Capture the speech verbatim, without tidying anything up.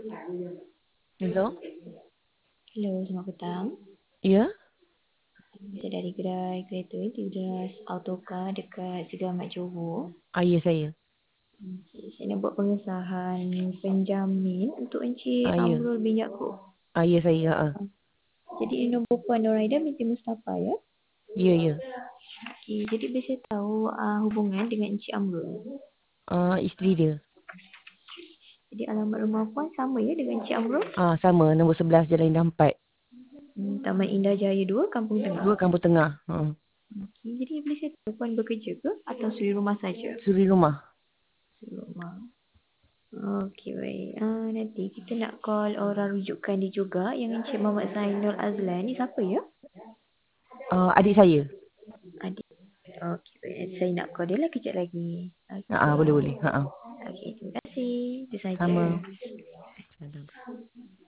Hello? Hello, selamat petang. Ya? Saya dari gerai kereta Tidas Autocar dekat Segamat Johor. Ah, ya saya. Okay, saya nak buat pengesahan penjamin untuk Encik Ah, ya. Amrul bin Yaakob. Ah, ya saya. Ah. Jadi nombor Puan Noraida binti Mustafa ya. Ya, ya. Okay, jadi boleh saya tahu uh, hubungan dengan Encik Amrul. Ah, isteri dia. Jadi alamat rumah Puan sama ya dengan Encik Amrul? Ah, sama. Nombor sebelas Jalan Indah empat. Hmm, Taman Indah Jaya dua, Kampung Tengah. Dua Kampung Tengah. Ah. Okay, jadi boleh saya tahu Puan bekerja ke atau suri rumah saja? Suri rumah. Suri rumah. Okey, baik. Ah, nanti kita nak call orang rujukan dia juga yang Encik Muhammad Zainul Azlan ni siapa ya? Ah, adik saya. Adik. Okey, baik. Saya nak call dia lah kejap lagi. Okey. Ah, boleh boleh. Ha ah. Okey, terima kasih. Itu saja. Sama.